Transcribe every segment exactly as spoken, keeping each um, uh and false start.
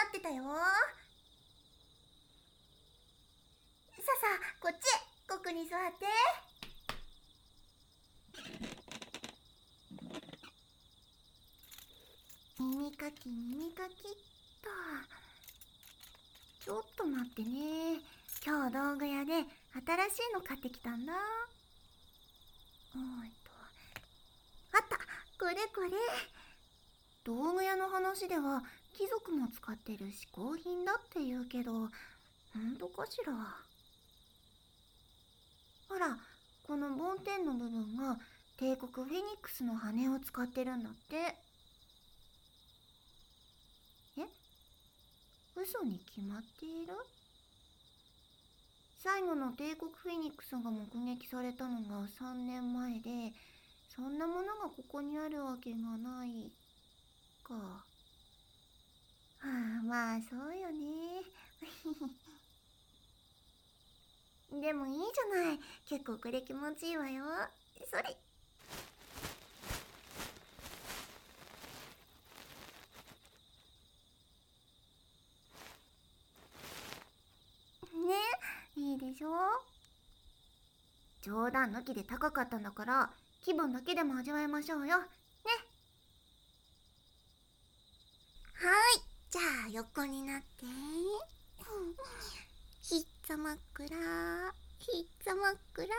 ってたよ。ささ、こっち、ここに座って。耳かき耳かきっと。ちょっと待ってね。今日道具屋で新しいの買ってきたんだ。おーいと。あった、これこれ。道具屋の話では貴族も使ってる嗜好品だって言うけど、ほんとかしら。ほら、この梵天の部分が帝国フェニックスの羽を使ってるんだって。え？嘘に決まっている？最後の帝国フェニックスが目撃されたのがさんねんまえで、そんなものがここにあるわけがないか。はあ、まあそうよね。でもいいじゃない。結構これ気持ちいいわよ。それ。ね、いいでしょ。冗談抜きで高かったんだから、気分だけでも味わいましょうよ。ね。はい、じゃあ横になって。ひっざまっくら、ひっざまっくら。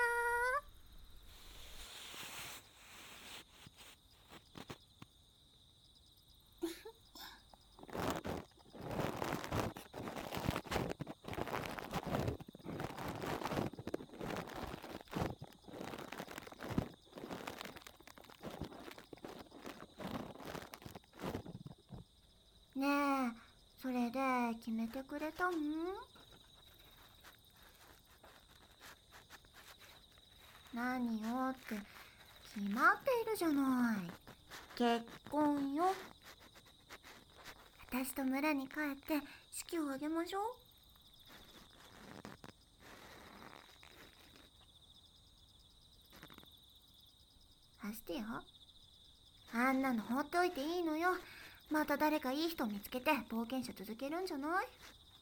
ねえ、それで決めてくれたん？何よって決まっているじゃない。結婚よ。私と村に帰って式を挙げましょう。アスティア？あんなの放っておいていいのよ。また誰かいい人見つけて冒険者続けるんじゃない？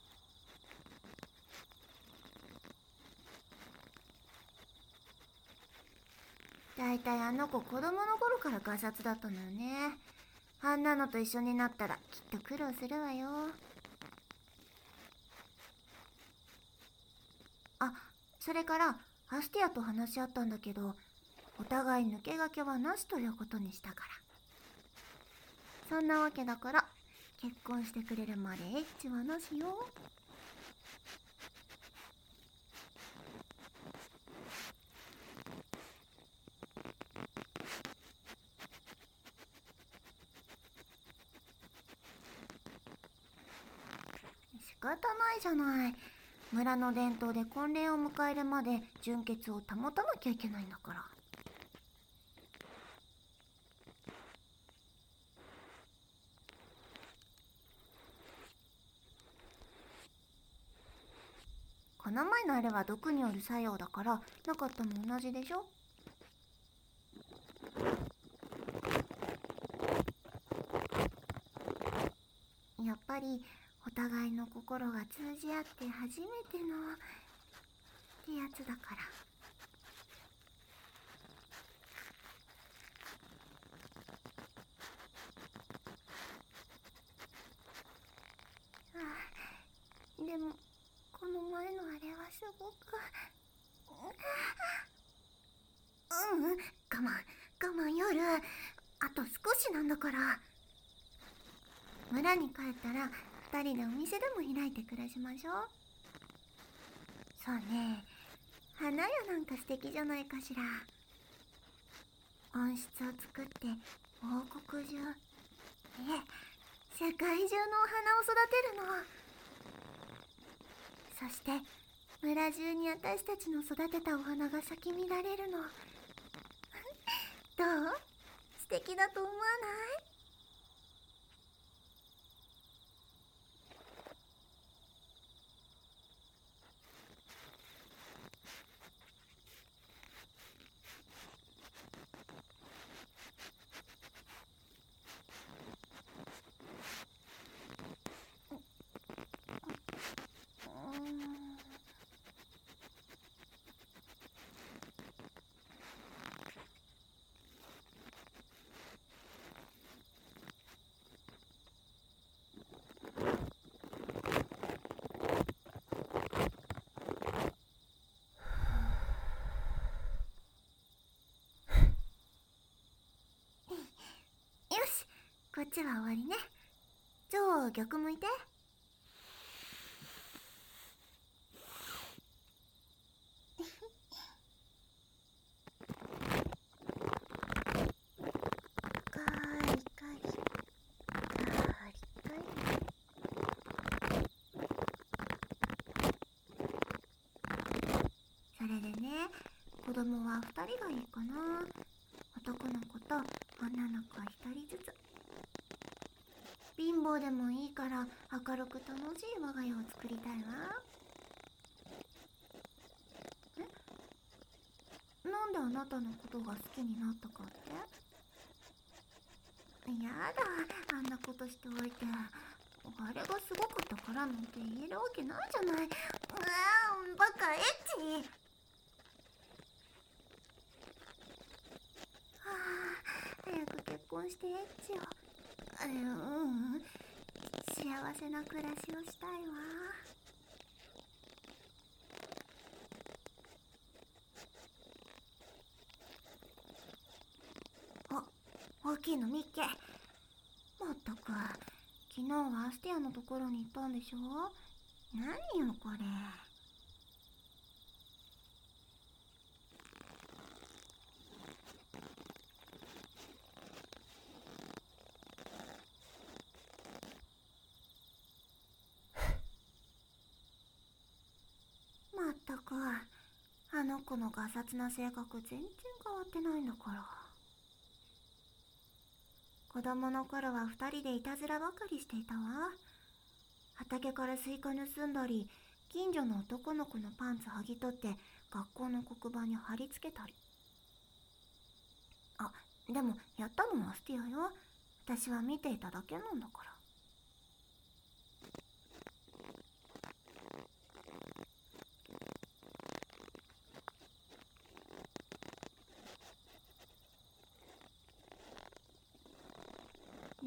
だいたいあの子子供の頃からガサツだったのよね。あんなのと一緒になったらきっと苦労するわよ。あ、それからアスティアと話し合ったんだけど、お互い抜け駆けはなしということにしたから。そんなわけだから結婚してくれるまでエッチはなしよ。仕方ないじゃない。村の伝統で婚礼を迎えるまで純潔を保たなきゃいけないんだから。この前のあれは毒による作用だからなかったも同じでしょ。やっぱりお互いの心が通じ合って初めてのってやつだから。ああ、でもこの前のあれはすごく。うん、我慢我慢夜。あと少しなんだから。村に帰ったら二人でお店でも開いて暮らしましょう。そうね、花屋なんか素敵じゃないかしら。温室を作って王国中、いえ世界中のお花を育てるの。そして村中に私たちの育てたお花が咲き乱れるの。どう？素敵だと思わない？ し、こっちは終わりね。じゃあ逆向いて。カリカリカリカリ。それでね、子供はふたりがいいかな。男の子と女の子ひとりずつ。貧乏でもいいから明るく楽しい我が家を作りたいわ。え、なんであなたのことが好きになったかって？やだ、あんなことしておいて。あれがすごかったからなんて言えるわけないじゃない。うわー、バカエッチ。はあ、早く結婚してエッチを。ううん、幸せな暮らしをしたいわ。あ、大きいの見っけ。まったく、昨日はアスティアのところに行ったんでしょ？何よこれ。まったく、あの子のガサツな性格全然変わってないんだから。子供の頃は二人でいたずらばかりしていたわ。畑からスイカ盗んだり、近所の男の子のパンツ剥ぎ取って学校の黒板に貼り付けたり。あ、でもやったのはアスティアよ。私は見ていただけなんだから。ね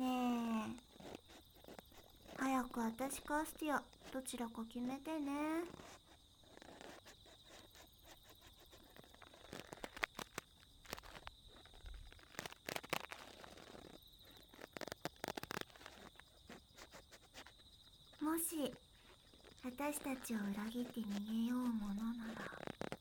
え、早く私かアスティアどちらか決めてね。もし私たちを裏切って逃げようものなら、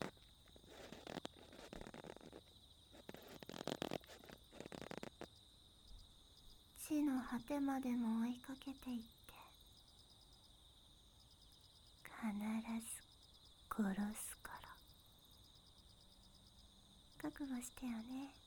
地の果てまでも追いかけていって必ず殺すから。覚悟してよね。